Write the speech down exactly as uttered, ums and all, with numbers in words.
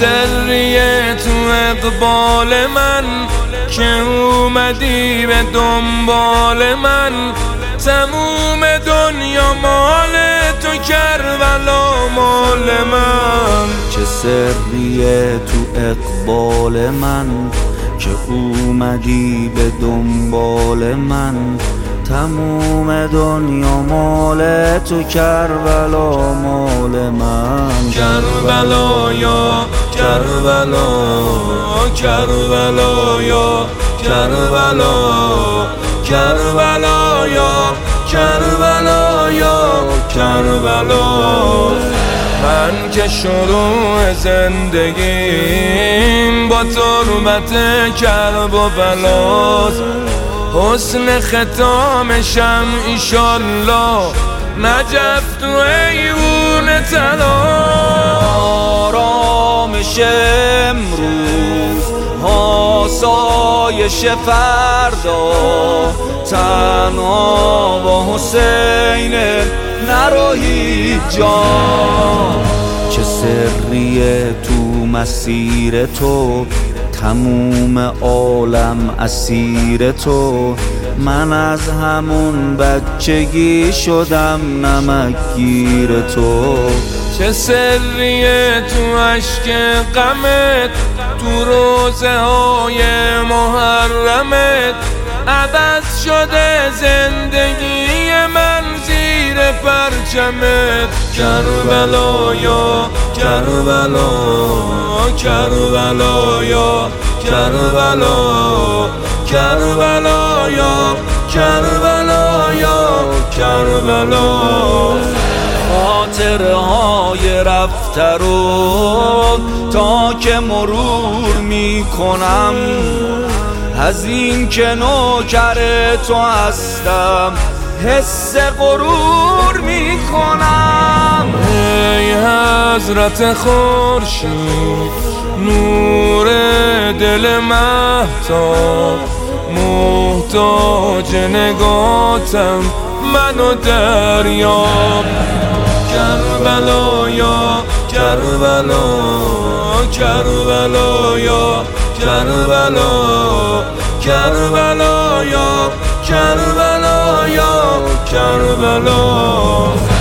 سریه تو اقبال من که اومدی به دنبال من. تموم دنیا مال تو، کربلا مال من. چه سریه تو اقبال من که اومدی به دنبال من. تموم دنیا مال تو، کربلا مال من. کربلا یا کربلا، کربلا یا کربلا، کربلا یا کربلا یا کربلا. من که شروع زندگیم با تربت کرب و بلاست، حسن ختامشم ایشالله نجف تو ایوون طلا. آرامش امروز، آسایش فردا، تنها با حسین نرو هیچ جا. چه سریه تو مسیر تو، تموم عالم اسیر تو. من از همون بچگی شدم نمکگیر تو. چه سریه تو عشق غمت، تو روزه های محرمت. عوض شده زندگی من زیر پرچمت. کربلا یا کربلا، کربلا یا کربلا، کربلا یا کربلا یا کربلا. خاطره های رفته رو تا که مرور می کنم، از این که نوکر تو هستم حس غرور می کنم. ای حضرت خورشید، نور دل مهتاب، محتاج نگاتم منو دریاب. کربلا یا کربلا، کربلا یا کربلا، کربلا یا کربلا یا کربلا.